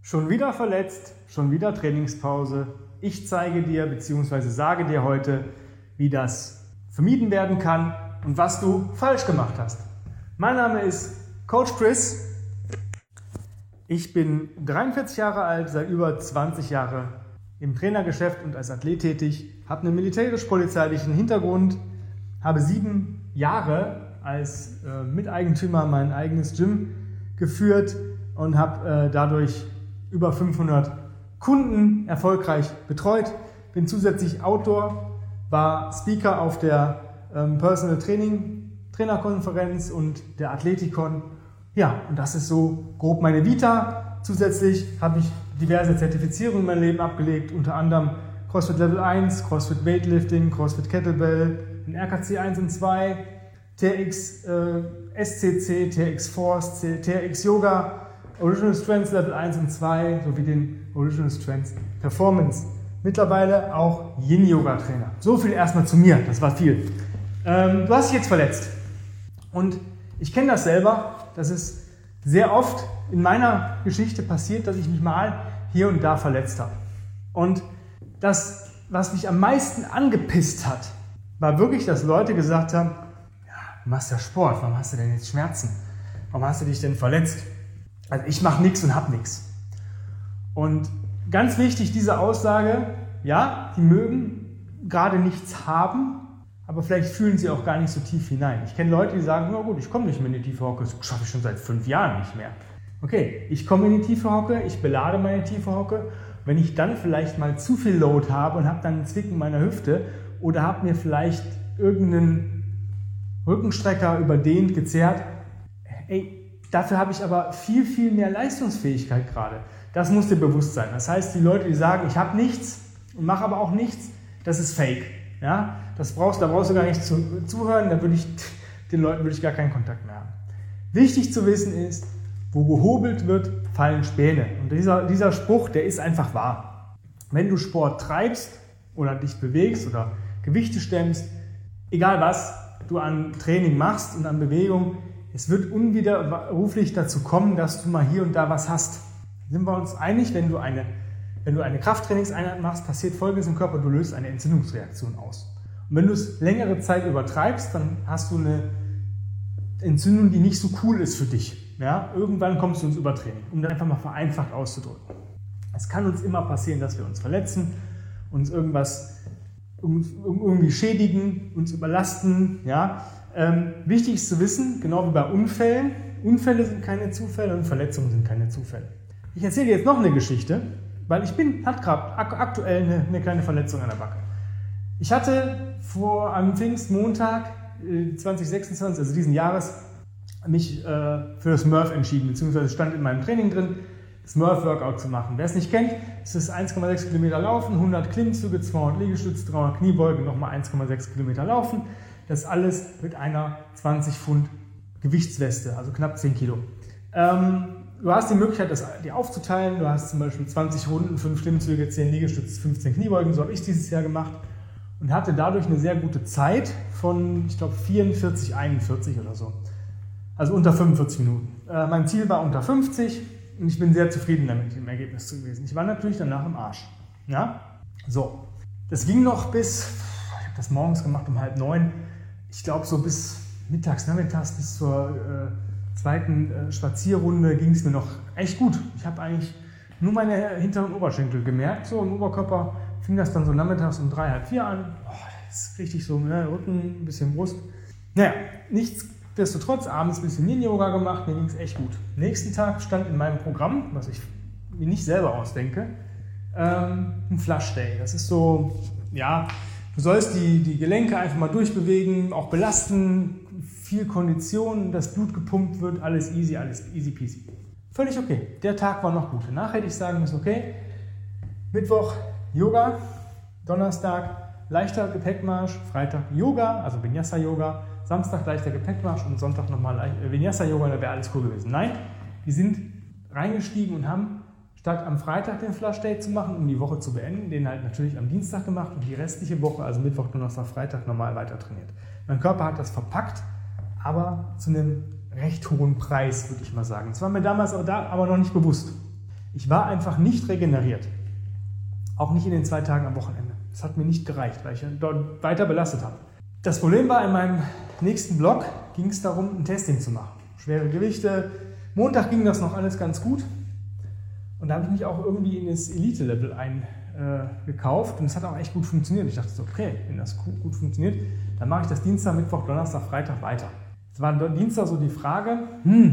Schon wieder verletzt, schon wieder Trainingspause. Ich zeige dir bzw. sage dir heute, wie das vermieden werden kann und was du falsch gemacht hast. Mein Name ist Coach Chris. Ich bin 43 Jahre alt, seit über 20 Jahren im Trainergeschäft und als Athlet tätig, habe einen militärisch-polizeilichen Hintergrund, habe 7 Jahre als Miteigentümer mein eigenes Gym geführt und habe dadurch über 500 Kunden erfolgreich betreut. Bin zusätzlich Autor, war Speaker auf der Personal Trainerkonferenz und der Athletikon. Ja, und das ist so grob meine Vita. Zusätzlich habe ich diverse Zertifizierungen in meinem Leben abgelegt, unter anderem CrossFit Level 1, CrossFit Weightlifting, CrossFit Kettlebell, den RKC 1 und 2, TRX SCC, TRX Force, TRX Yoga, Original Strength Level 1 und 2 sowie den Original Strength Performance. Mittlerweile auch Yin-Yoga-Trainer. So viel erstmal zu mir, das war viel. Du hast dich jetzt verletzt. Und ich kenne das selber, dass es sehr oft in meiner Geschichte passiert, dass ich mich mal hier und da verletzt habe. Und das, was mich am meisten angepisst hat, war wirklich, dass Leute gesagt haben, ja, du machst ja Sport, warum hast du denn jetzt Schmerzen? Warum hast du dich denn verletzt? Also ich mache nichts und habe nichts. Und ganz wichtig, diese Aussage, ja, die mögen gerade nichts haben, aber vielleicht fühlen sie auch gar nicht so tief hinein. Ich kenne Leute, die sagen, na gut, ich komme nicht mehr in die tiefe Hocke, das schaffe ich schon seit 5 Jahren nicht mehr. Okay, ich komme in die tiefe Hocke, ich belade meine tiefe Hocke. Wenn ich dann vielleicht mal zu viel Load habe und habe dann einen Zwicken meiner Hüfte oder habe mir vielleicht irgendeinen Rückenstrecker überdehnt, gezerrt, dafür habe ich aber viel, viel mehr Leistungsfähigkeit gerade. Das muss dir bewusst sein. Das heißt, die Leute, die sagen, ich habe nichts und mache aber auch nichts, das ist Fake. Ja? Da brauchst du gar nicht zuhören, den Leuten würde ich gar keinen Kontakt mehr haben. Wichtig zu wissen ist, wo gehobelt wird, fallen Späne. Und dieser Spruch, der ist einfach wahr. Wenn du Sport treibst oder dich bewegst oder Gewichte stemmst, egal was du an Training machst und an Bewegung, es wird unwiderruflich dazu kommen, dass du mal hier und da was hast. Sind wir uns einig, wenn du eine Krafttrainingseinheit machst, passiert Folgendes im Körper, du löst eine Entzündungsreaktion aus. Und wenn du es längere Zeit übertreibst, dann hast du eine Entzündung, die nicht so cool ist für dich. Ja? Irgendwann kommst du ins Übertraining, um das einfach mal vereinfacht auszudrücken. Es kann uns immer passieren, dass wir uns verletzen, uns irgendwie schädigen, uns überlasten. Ja? Wichtig ist zu wissen, genau wie bei Unfällen, Unfälle sind keine Zufälle und Verletzungen sind keine Zufälle. Ich erzähle dir jetzt noch eine Geschichte, weil hatte gerade aktuell eine kleine Verletzung an der Backe. Ich hatte am Pfingstmontag 2026, also diesen Jahres, mich für das Murph entschieden, beziehungsweise stand in meinem Training drin, das Murph-Workout zu machen. Wer es nicht kennt, es ist 1,6 Kilometer Laufen, 100 Klimmzüge, 200 Liegestütze, 300 Kniebeugen, nochmal 1,6 Kilometer Laufen. Das alles mit einer 20 Pfund Gewichtsweste, also knapp 10 Kilo. Du hast die Möglichkeit, das dir aufzuteilen. Du hast zum Beispiel 20 Runden, 5 Klimmzüge, 10 Liegestütze, 15 Kniebeugen. So habe ich dieses Jahr gemacht und hatte dadurch eine sehr gute Zeit von, ich glaube, 44, 41 oder so. Also unter 45 Minuten. Mein Ziel war unter 50 und ich bin sehr zufrieden damit mit dem Ergebnis gewesen. Ich war natürlich danach im Arsch. Ja? So. Das ging noch bis, ich habe das morgens gemacht um 8:30. Ich glaube so bis nachmittags bis zur zweiten Spazierrunde ging es mir noch echt gut. Ich habe eigentlich nur meine hinteren Oberschenkel gemerkt. So im Oberkörper fing das dann so nachmittags um 3, halb 4 an. Das ist richtig so, Rücken, ein bisschen Brust. Naja, nichtsdestotrotz abends ein bisschen Yin-Yoga gemacht, mir ging es echt gut. Nächsten Tag stand in meinem Programm, was ich mir nicht selber ausdenke, ein Flush Day. Das ist so, ja, du sollst die Gelenke einfach mal durchbewegen, auch belasten, viel Kondition, das Blut gepumpt wird, alles easy peasy. Völlig okay. Der Tag war noch gut. Danach hätte ich sagen müssen, okay, Mittwoch Yoga, Donnerstag leichter Gepäckmarsch, Freitag Yoga, also Vinyasa Yoga, Samstag leichter Gepäckmarsch und Sonntag nochmal Vinyasa Yoga, da wäre alles cool gewesen. Nein, die sind reingestiegen und haben statt am Freitag den Flush Day zu machen, um die Woche zu beenden, den halt natürlich am Dienstag gemacht und die restliche Woche, also Mittwoch, Donnerstag, Freitag, normal weiter trainiert. Mein Körper hat das verpackt, aber zu einem recht hohen Preis, würde ich mal sagen. Das war mir damals aber noch nicht bewusst. Ich war einfach nicht regeneriert. Auch nicht in den 2 Tagen am Wochenende. Das hat mir nicht gereicht, weil ich dort weiter belastet habe. Das Problem war, in meinem nächsten Blog ging es darum, ein Testing zu machen. Schwere Gewichte. Montag ging das noch alles ganz gut. Und da habe ich mich auch irgendwie in das Elite-Level gekauft und es hat auch echt gut funktioniert. Ich dachte so, okay, wenn das gut funktioniert, dann mache ich das Dienstag, Mittwoch, Donnerstag, Freitag weiter. Es war Dienstag so die Frage,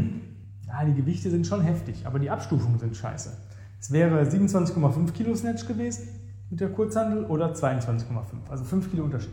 ja, die Gewichte sind schon heftig, aber die Abstufungen sind scheiße. Es wäre 27,5 Kilo Snatch gewesen mit der Kurzhantel oder 22,5, also 5 Kilo Unterschied.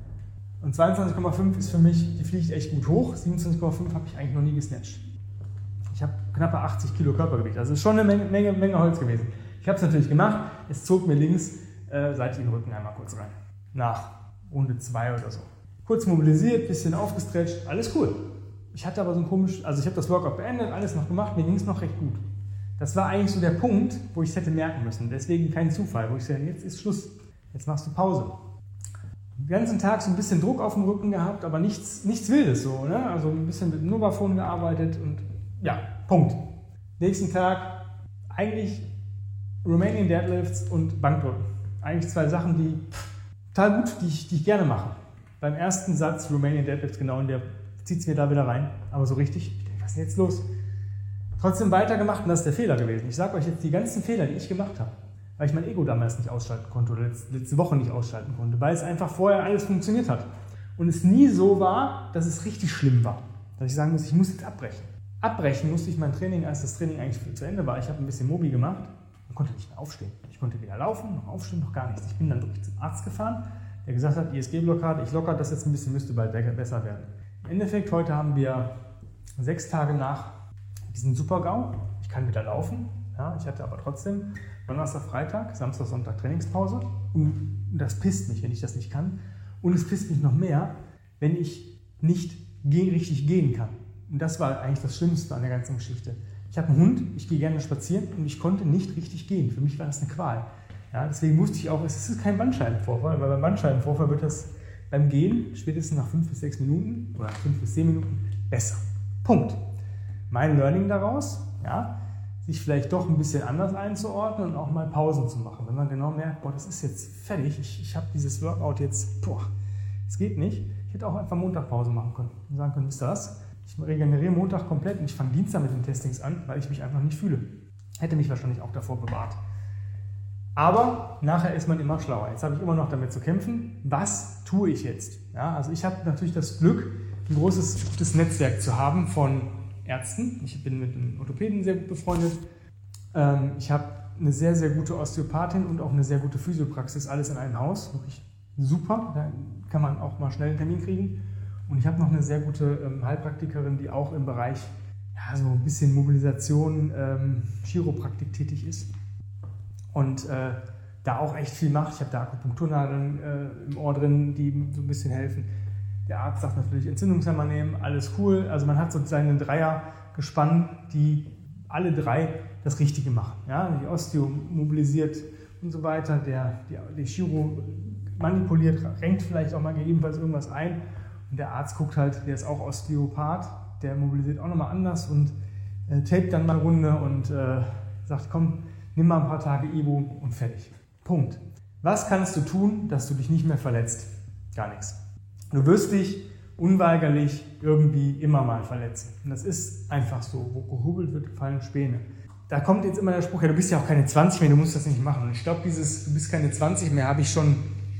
Und 22,5 ist für mich, die fliegt echt gut hoch, 27,5 habe ich eigentlich noch nie gesnatcht. Ich habe knappe 80 Kilo Körpergewicht, also ist schon eine Menge Holz gewesen. Ich habe es natürlich gemacht, es zog mir links seitlich den Rücken einmal kurz rein. Nach Runde 2 oder so. Kurz mobilisiert, bisschen aufgestretcht, alles cool. Ich hatte aber so ein komisch, also ich habe das Workout beendet, alles noch gemacht, mir ging es noch recht gut. Das war eigentlich so der Punkt, wo ich es hätte merken müssen. Deswegen kein Zufall, wo ich sage, jetzt ist Schluss, jetzt machst du Pause. Den ganzen Tag so ein bisschen Druck auf dem Rücken gehabt, aber nichts Wildes so, ne? Also ein bisschen mit Novaphone gearbeitet und ja, Punkt. Nächsten Tag eigentlich Romanian Deadlifts und Bankdrücken. Eigentlich 2 Sachen, die total gut, die ich gerne mache. Beim ersten Satz Romanian Deadlifts, genau in der zieht es mir da wieder rein, aber so richtig, ich denke, was ist denn jetzt los? Trotzdem weitergemacht und das ist der Fehler gewesen. Ich sage euch jetzt die ganzen Fehler, die ich gemacht habe, weil ich mein Ego damals nicht ausschalten konnte oder letzte Woche nicht ausschalten konnte, weil es einfach vorher alles funktioniert hat. Und es nie so war, dass es richtig schlimm war. Dass ich sagen muss, ich muss jetzt abbrechen. Abbrechen musste ich mein Training, als das Training eigentlich zu Ende war. Ich habe ein bisschen Mobi gemacht und konnte nicht mehr aufstehen. Ich konnte weder laufen, noch aufstehen, noch gar nichts. Ich bin dann wirklich zum Arzt gefahren, der gesagt hat, ISG-Blockade, ich lockere das jetzt ein bisschen, müsste bald besser werden. Im Endeffekt, heute haben wir 6 Tage nach diesem Super-GAU. Ich kann wieder laufen. Ja, ich hatte aber trotzdem Donnerstag, Freitag, Samstag, Sonntag Trainingspause. Und das pisst mich, wenn ich das nicht kann. Und es pisst mich noch mehr, wenn ich nicht richtig gehen kann. Und das war eigentlich das Schlimmste an der ganzen Geschichte. Ich habe einen Hund, ich gehe gerne spazieren und ich konnte nicht richtig gehen. Für mich war das eine Qual. Ja, deswegen wusste ich auch, es ist kein Bandscheibenvorfall, weil beim Bandscheibenvorfall wird das beim Gehen spätestens nach 5 bis 6 Minuten oder 5 bis 10 Minuten besser. Punkt. Mein Learning daraus, ja, sich vielleicht doch ein bisschen anders einzuordnen und auch mal Pausen zu machen. Wenn man genau merkt, boah, das ist jetzt fertig, ich habe dieses Workout jetzt, es geht nicht. Ich hätte auch einfach Montag Pause machen können und sagen können, wisst ihr was? Ich regeneriere Montag komplett und ich fange Dienstag mit den Testings an, weil ich mich einfach nicht fühle. Hätte mich wahrscheinlich auch davor bewahrt. Aber nachher ist man immer schlauer. Jetzt habe ich immer noch damit zu kämpfen. Was tue ich jetzt? Ja, also ich habe natürlich das Glück, ein gutes Netzwerk zu haben von Ärzten. Ich bin mit einem Orthopäden sehr gut befreundet. Ich habe eine sehr, sehr gute Osteopathin und auch eine sehr gute Physiopraxis, alles in einem Haus. Wirklich super. Da kann man auch mal schnell einen Termin kriegen. Und ich habe noch eine sehr gute Heilpraktikerin, die auch im Bereich so ein bisschen Mobilisation, Chiropraktik tätig ist. Und da auch echt viel macht. Ich habe da Akupunkturnadeln im Ohr drin, die so ein bisschen helfen. Der Arzt sagt natürlich Entzündungshemmer nehmen, alles cool. Also man hat so seinen Dreier gespannt, die alle 3 das Richtige machen. Ja? Die Osteo mobilisiert und so weiter, die Chiro manipuliert, renkt vielleicht auch mal gegebenenfalls irgendwas ein. Und der Arzt guckt halt, der ist auch Osteopath, der mobilisiert auch nochmal anders und tapet dann mal eine Runde und sagt, komm, nimm mal ein paar Tage Ibo und fertig. Punkt. Was kannst du tun, dass du dich nicht mehr verletzt? Gar nichts. Du wirst dich unweigerlich irgendwie immer mal verletzen. Und das ist einfach so. Wo gehobelt wird, fallen Späne. Da kommt jetzt immer der Spruch, ja, du bist ja auch keine 20 mehr, du musst das nicht machen. Und ich glaube, dieses du bist keine 20 mehr, habe ich schon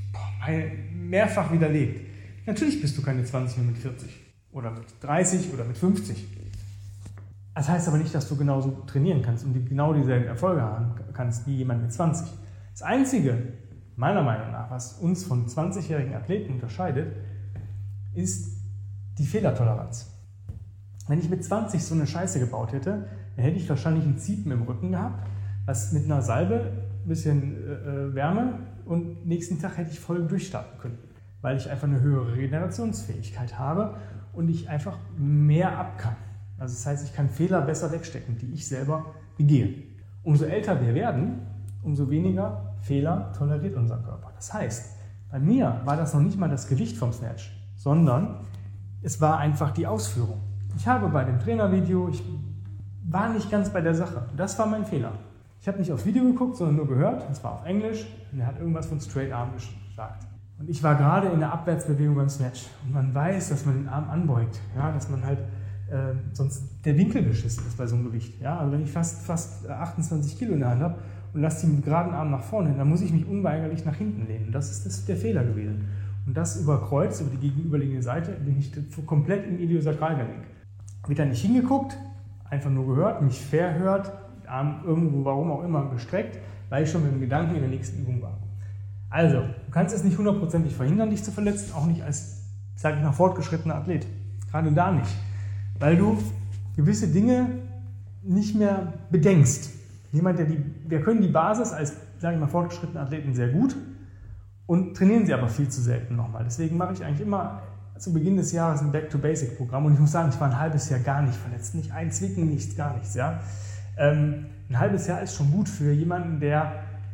mehrfach widerlegt. Natürlich bist du keine 20 mehr mit 40 oder mit 30 oder mit 50. Das heißt aber nicht, dass du genauso trainieren kannst und genau dieselben Erfolge haben kannst wie jemand mit 20. Das Einzige, meiner Meinung nach, was uns von 20-jährigen Athleten unterscheidet, ist die Fehlertoleranz. Wenn ich mit 20 so eine Scheiße gebaut hätte, dann hätte ich wahrscheinlich ein Ziepen im Rücken gehabt, was mit einer Salbe, ein bisschen Wärme und nächsten Tag hätte ich voll durchstarten können, weil ich einfach eine höhere Regenerationsfähigkeit habe und ich einfach mehr ab kann. Also das heißt, ich kann Fehler besser wegstecken, die ich selber begehe. Umso älter wir werden, umso weniger Fehler toleriert unser Körper. Das heißt, bei mir war das noch nicht mal das Gewicht vom Snatch, sondern es war einfach die Ausführung. Ich habe bei dem Trainervideo, ich war nicht ganz bei der Sache. Das war mein Fehler. Ich habe nicht aufs Video geguckt, sondern nur gehört, es war auf Englisch, und er hat irgendwas von Straight Arm gesagt. Und ich war gerade in der Abwärtsbewegung beim Snatch. Und man weiß, dass man den Arm anbeugt, ja, dass man halt sonst der Winkel beschissen ist bei so einem Gewicht. Ja? Also wenn ich fast 28 Kilo in der Hand habe und lasse die mit geraden Arm nach vorne hin, dann muss ich mich unweigerlich nach hinten lehnen. Das ist der Fehler gewesen. Und das über Kreuz, über die gegenüberliegende Seite, bin ich komplett im Iliosakralgelenk. Wieder nicht hingeguckt, einfach nur gehört, mich verhört, Arm irgendwo, warum auch immer, gestreckt, weil ich schon mit dem Gedanken in der nächsten Übung war. Also, du kannst es nicht hundertprozentig verhindern, dich zu verletzen, auch nicht als, sage ich mal, fortgeschrittener Athlet. Gerade da nicht. Weil du gewisse Dinge nicht mehr bedenkst. Wir können die Basis als, sage ich mal, fortgeschrittene Athleten sehr gut und trainieren sie aber viel zu selten nochmal. Deswegen mache ich eigentlich immer zu Beginn des Jahres ein Back-to-Basic-Programm und ich muss sagen, ich war ein halbes Jahr gar nicht verletzt. Nicht ein Zwicken, nichts, gar nichts. Ja? Ein halbes Jahr ist schon gut für jemanden, der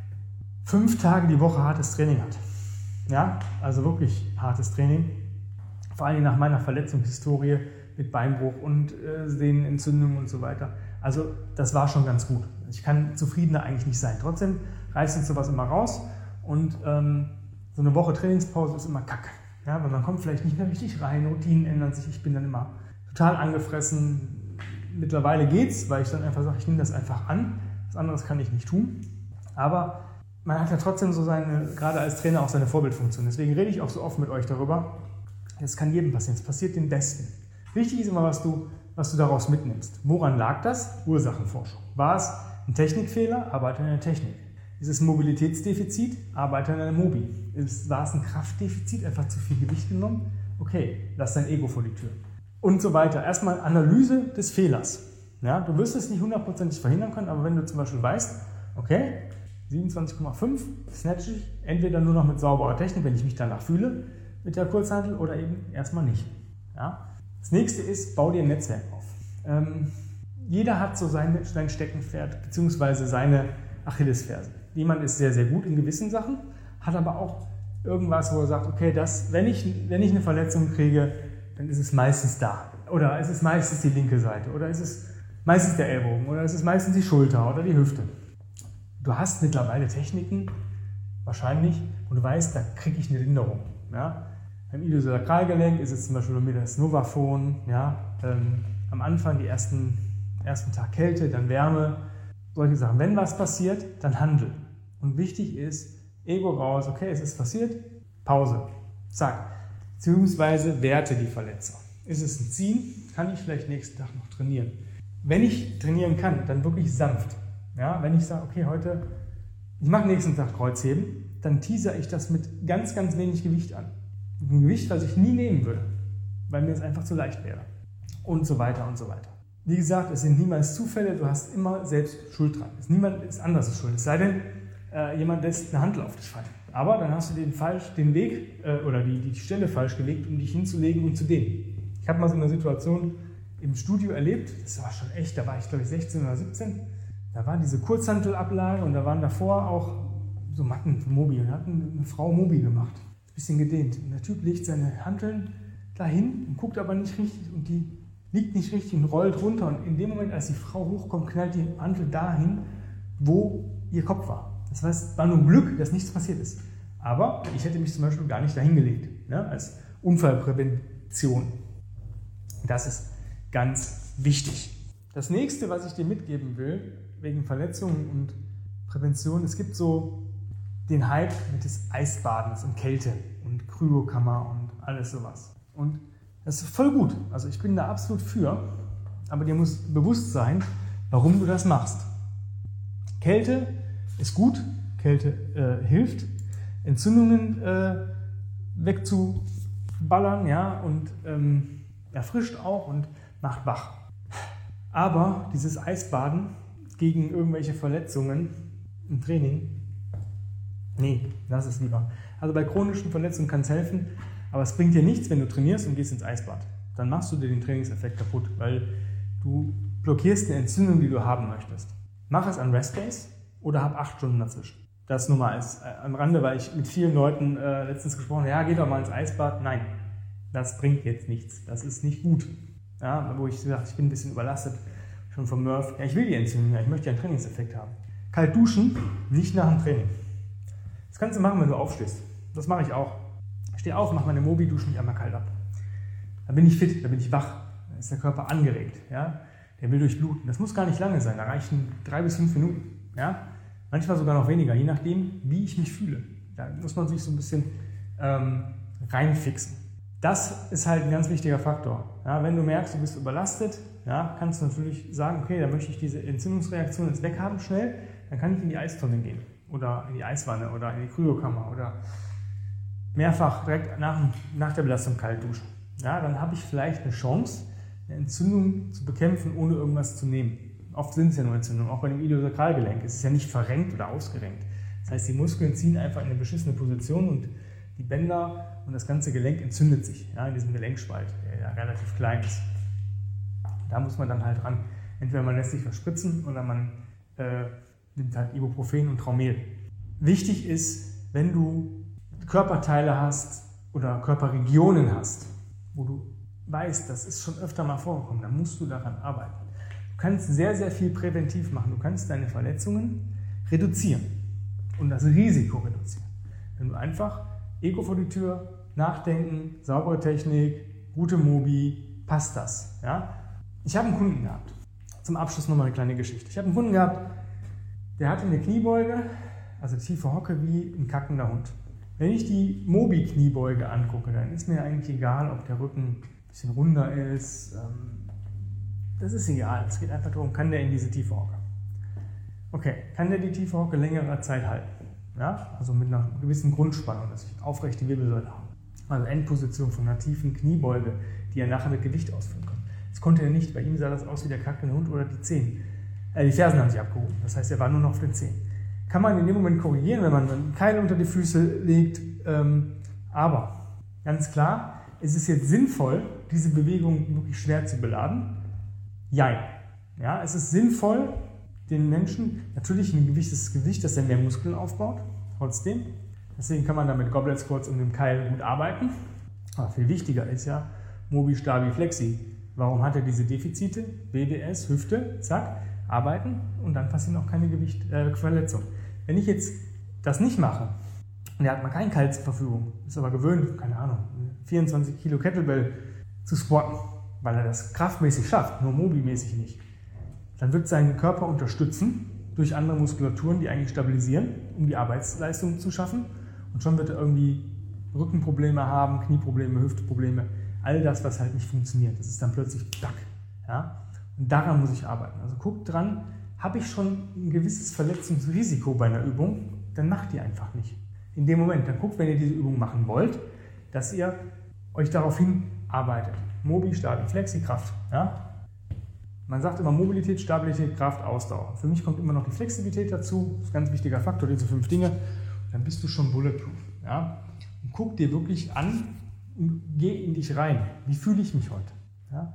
5 Tage die Woche hartes Training hat. Ja? Also wirklich hartes Training. Vor allem nach meiner Verletzungshistorie mit Beinbruch und Sehnenentzündung und so weiter. Also das war schon ganz gut. Ich kann zufriedener eigentlich nicht sein. Trotzdem reißt uns sowas immer raus und so eine Woche Trainingspause ist immer kacke. Ja, weil man kommt vielleicht nicht mehr richtig rein, Routinen ändern sich, ich bin dann immer total angefressen. Mittlerweile geht's, weil ich dann einfach sage, ich nehme das einfach an. Was anderes kann ich nicht tun. Aber man hat ja trotzdem so gerade als Trainer auch seine Vorbildfunktion. Deswegen rede ich auch so oft mit euch darüber. Das kann jedem passieren, es passiert den Besten. Wichtig ist immer, was du daraus mitnimmst. Woran lag das? Ursachenforschung. War es ein Technikfehler? Arbeite an der Technik. Ist es ein Mobilitätsdefizit? Arbeite an der Mobi. War es ein Kraftdefizit? Einfach zu viel Gewicht genommen? Okay, lass dein Ego vor die Tür. Und so weiter. Erstmal Analyse des Fehlers. Ja, du wirst es nicht hundertprozentig verhindern können, aber wenn du zum Beispiel weißt, okay, 27,5 snatch ich entweder nur noch mit sauberer Technik, wenn ich mich danach fühle, mit der Kurzhantel oder eben erstmal nicht. Ja? Das nächste ist, bau dir ein Netzwerk auf. Jeder hat so sein Steckenpferd bzw. seine Achillesferse. Jemand ist sehr, sehr gut in gewissen Sachen, hat aber auch irgendwas, wo er sagt, okay, wenn ich eine Verletzung kriege, dann ist es meistens da. Oder es ist meistens die linke Seite. Oder es ist meistens der Ellbogen. Oder es ist meistens die Schulter oder die Hüfte. Du hast mittlerweile Techniken, wahrscheinlich, wo du weißt, da kriege ich eine Linderung. Ja? Beim Iliosakralgelenk ist es zum Beispiel bei mir das Novaphon, ja? Am Anfang die ersten Tag Kälte, dann Wärme, solche Sachen. Wenn was passiert, dann handel. Und wichtig ist, Ego raus, okay, es ist passiert, Pause, zack. Beziehungsweise werte die Verletzung. Ist es ein Ziehen, kann ich vielleicht nächsten Tag noch trainieren. Wenn ich trainieren kann, dann wirklich sanft. Ja? Wenn ich sage, okay, heute, ich mache nächsten Tag Kreuzheben, dann teaser ich das mit ganz, ganz wenig Gewicht an. Ein Gewicht, was ich nie nehmen würde, weil mir es einfach zu leicht wäre. Und so weiter und so weiter. Wie gesagt, es sind niemals Zufälle, du hast immer selbst Schuld dran. Niemand ist anders schuld, es sei denn, jemand lässt eine Handel auf dich fallen. Aber dann hast du den Weg oder die Stelle falsch gelegt, um dich hinzulegen und zu dehnen. Ich habe mal so eine Situation im Studio erlebt, das war schon echt, da war ich glaube ich 16 oder 17, da war diese Kurzhantelablage und da waren davor auch so Matten für Mobi und da hat eine Frau Mobi gemacht, ein bisschen gedehnt. Und der Typ legt seine Hanteln dahin und guckt aber nicht richtig und die liegt nicht richtig und rollt runter und in dem Moment, als die Frau hochkommt, knallt die Hantel dahin, wo ihr Kopf war. Das heißt, es war nur Glück, dass nichts passiert ist. Aber ich hätte mich zum Beispiel gar nicht dahin gelegt, ne, als Unfallprävention. Das ist ganz wichtig. Das nächste, was ich dir mitgeben will, wegen Verletzungen und Prävention, es gibt so den Hype mit des Eisbadens und Kälte und Kryokammer und alles sowas. Und das ist voll gut. Also ich bin da absolut für, aber dir muss bewusst sein, warum du das machst. Kälte ist gut, Kälte hilft, Entzündungen wegzuballern, ja, und erfrischt auch und macht wach. Aber dieses Eisbaden gegen irgendwelche Verletzungen im Training, nee, lass es lieber. Also bei chronischen Verletzungen kann es helfen, aber es bringt dir nichts, wenn du trainierst und gehst ins Eisbad. Dann machst du dir den Trainingseffekt kaputt, weil du blockierst eine Entzündung, die du haben möchtest. Mach es an Restdays oder hab 8 Stunden dazwischen. Das nur mal am Rande, weil ich mit vielen Leuten letztens gesprochen habe, ja, geh doch mal ins Eisbad. Nein, das bringt jetzt nichts. Das ist nicht gut. Ja, wo ich gesagt, ich bin ein bisschen überlastet, schon vom Murph. Ja, ich will die Entzündung, ich möchte ja einen Trainingseffekt haben. Kalt duschen, nicht nach dem Training. Das kannst du machen, wenn du aufstehst. Das mache ich auch. Ich stehe auf, mache meine Mobi, dusche mich einmal kalt ab. Dann bin ich fit, dann bin ich wach. Dann ist der Körper angeregt. Ja? Der will durchbluten. Das muss gar nicht lange sein. Da reichen 3 bis 5 Minuten. Ja? Manchmal sogar noch weniger, je nachdem, wie ich mich fühle. Da muss man sich so ein bisschen reinfixen. Das ist halt ein ganz wichtiger Faktor. Ja, wenn du merkst, du bist überlastet, ja, kannst du natürlich sagen, okay, da möchte ich diese Entzündungsreaktion jetzt weghaben schnell, dann kann ich in die Eistonne gehen oder in die Eiswanne oder in die Kryokammer oder mehrfach direkt nach der Belastung kalt duschen. Ja, dann habe ich vielleicht eine Chance, eine Entzündung zu bekämpfen, ohne irgendwas zu nehmen. Oft sind es ja nur Entzündungen, auch bei dem Iliosakralgelenk. Es ist ja nicht verrenkt oder ausgerenkt. Das heißt, die Muskeln ziehen einfach in eine beschissene Position und die Bänder und das ganze Gelenk entzündet sich, ja, in diesem Gelenkspalt, der ja relativ klein ist. Da muss man dann halt ran. Entweder man lässt sich was spritzen oder man nimmt halt Ibuprofen und Traumel. Wichtig ist, wenn du Körperteile hast oder Körperregionen hast, wo du weißt, das ist schon öfter mal vorgekommen, dann musst du daran arbeiten. Du kannst sehr, sehr viel präventiv machen. Du kannst deine Verletzungen reduzieren und das Risiko reduzieren. Wenn du einfach Ego vor die Tür, nachdenken, saubere Technik, gute Mobi, passt das. Ja? Ich habe einen Kunden gehabt. Zum Abschluss nochmal eine kleine Geschichte. Ich habe einen Kunden gehabt, der hatte eine Kniebeuge, also tiefe Hocke wie ein kackender Hund. Wenn ich die Mobi-Kniebeuge angucke, dann ist mir eigentlich egal, ob der Rücken ein bisschen runder ist. Das ist egal. Es geht einfach darum, kann der in diese tiefe Hocke. Okay, kann der die tiefe Hocke längere Zeit halten? Ja? Also mit einer gewissen Grundspannung, dass ich eine aufrechte Wirbelsäule habe. Also Endposition von einer tiefen Kniebeuge, die er nachher mit Gewicht ausführen kann. Das konnte er nicht. Bei ihm sah das aus wie der kackende Hund oder die Zehen. Die Fersen haben sich abgehoben. Das heißt, er war nur noch auf den Zehen. Kann man in dem Moment korrigieren, wenn man einen Keil unter die Füße legt. Aber ganz klar, ist es jetzt sinnvoll, diese Bewegung wirklich schwer zu beladen? Jein. Ja, es ist sinnvoll, den Menschen natürlich ein gewisses Gewicht, dass er mehr Muskeln aufbaut. Trotzdem. Deswegen kann man da mit Goblet Squats und dem Keil gut arbeiten. Aber viel wichtiger ist ja Mobi, Stabi, Flexi. Warum hat er diese Defizite? BDS, Hüfte, zack, arbeiten und dann passieren auch keine Verletzungen. Wenn ich jetzt das nicht mache und er hat mal keinen Keil zur Verfügung, ist aber gewöhnt, keine Ahnung, 24 Kilo Kettlebell zu squatten, weil er das kraftmäßig schafft, nur Mobi-mäßig nicht, dann wird sein Körper unterstützen durch andere Muskulaturen, die eigentlich stabilisieren, um die Arbeitsleistung zu schaffen. Und schon wird er irgendwie Rückenprobleme haben, Knieprobleme, Hüftprobleme, all das, was halt nicht funktioniert. Das ist dann plötzlich zack. Ja? Und daran muss ich arbeiten. Also guckt dran, habe ich schon ein gewisses Verletzungsrisiko bei einer Übung, dann macht die einfach nicht. In dem Moment, dann guckt, wenn ihr diese Übung machen wollt, dass ihr euch darauf hinarbeitet. Mobi, Stabi, Flexi, Kraft. Ja? Man sagt immer Mobilität, Stabilität, Kraft, Ausdauer. Für mich kommt immer noch die Flexibilität dazu. Das ist ein ganz wichtiger Faktor, diese 5 Dinge. Dann bist du schon bulletproof. Ja? Und guck dir wirklich an und geh in dich rein. Wie fühle ich mich heute? Ja?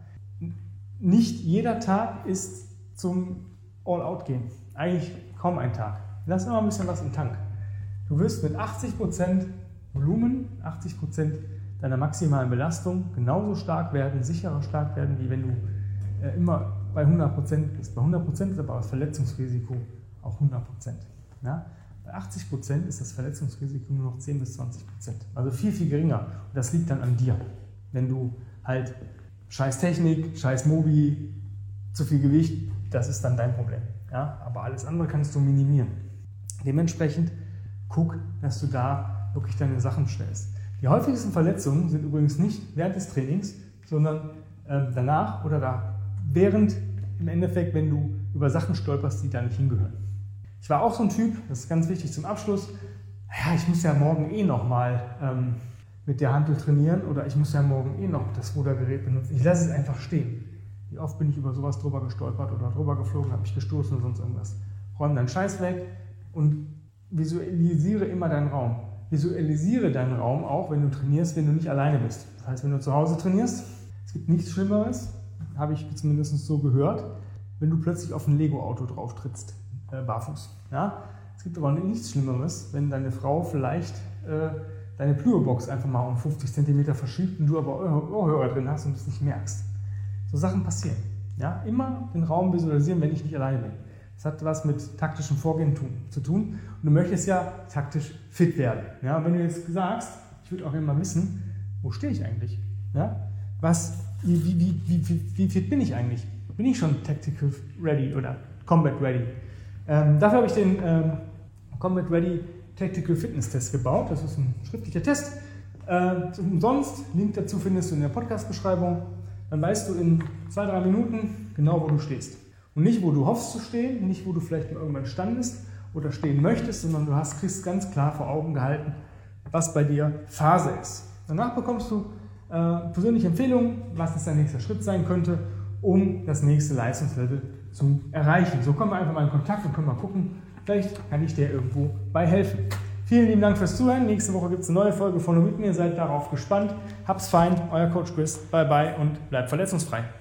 Nicht jeder Tag ist zum All-Out-Gehen. Eigentlich kaum ein Tag. Lass immer ein bisschen was im Tank. Du wirst mit 80% Volumen, 80% deiner maximalen Belastung genauso stark werden, sicherer stark werden, wie wenn du immer bei 100% bist. Bei 100% ist aber das Verletzungsrisiko auch 100%. Ja? Bei 80% ist das Verletzungsrisiko nur noch 10 bis 20%. Also viel, viel geringer. Und das liegt dann an dir. Wenn du halt scheiß Technik, scheiß Mobi, zu viel Gewicht, das ist dann dein Problem. Ja? Aber alles andere kannst du minimieren. Dementsprechend guck, dass du da wirklich deine Sachen stellst. Die häufigsten Verletzungen sind übrigens nicht während des Trainings, sondern danach oder während, im Endeffekt, wenn du über Sachen stolperst, die da nicht hingehören. Ich war auch so ein Typ, das ist ganz wichtig zum Abschluss, ja, ich muss ja morgen nochmal mit der Hantel trainieren oder ich muss ja morgen noch das Rudergerät benutzen. Ich lasse es einfach stehen. Wie oft bin ich über sowas drüber gestolpert oder drüber geflogen, habe mich gestoßen oder sonst irgendwas. Räum deinen Scheiß weg und visualisiere immer deinen Raum. Visualisiere deinen Raum auch, wenn du trainierst, wenn du nicht alleine bist. Das heißt, wenn du zu Hause trainierst, es gibt nichts Schlimmeres, habe ich zumindest so gehört, wenn du plötzlich auf ein Lego-Auto drauf trittst, barfuß. Ja? Es gibt aber nichts Schlimmeres, wenn deine Frau vielleicht deine Plyo-Box einfach mal um 50 cm verschiebt und du aber Ohrhörer drin hast und es nicht merkst. So Sachen passieren. Ja? Immer den Raum visualisieren, wenn ich nicht alleine bin. Das hat was mit taktischem Vorgehen zu tun. Und du möchtest ja taktisch fit werden. Ja, und wenn du jetzt sagst, ich würde auch immer wissen, wo stehe ich eigentlich? Ja? Wie fit bin ich eigentlich? Bin ich schon Tactical Ready oder Combat Ready? Dafür habe ich den Combat Ready Tactical Fitness Test gebaut. Das ist ein schriftlicher Test. Umsonst. Link dazu findest du in der Podcast-Beschreibung. Dann weißt du in 2-3 Minuten genau, wo du stehst. Und nicht, wo du hoffst zu stehen, nicht, wo du vielleicht mal irgendwann standest oder stehen möchtest, sondern du kriegst ganz klar vor Augen gehalten, was bei dir Phase ist. Danach bekommst du persönliche Empfehlungen, was jetzt dein nächster Schritt sein könnte, um das nächste Leistungslevel zu erreichen. So kommen wir einfach mal in Kontakt und können mal gucken, vielleicht kann ich dir irgendwo bei helfen. Vielen lieben Dank fürs Zuhören. Nächste Woche gibt es eine neue Folge von und mit mir. Seid darauf gespannt. Hab's fein. Euer Coach Chris. Bye bye und bleibt verletzungsfrei.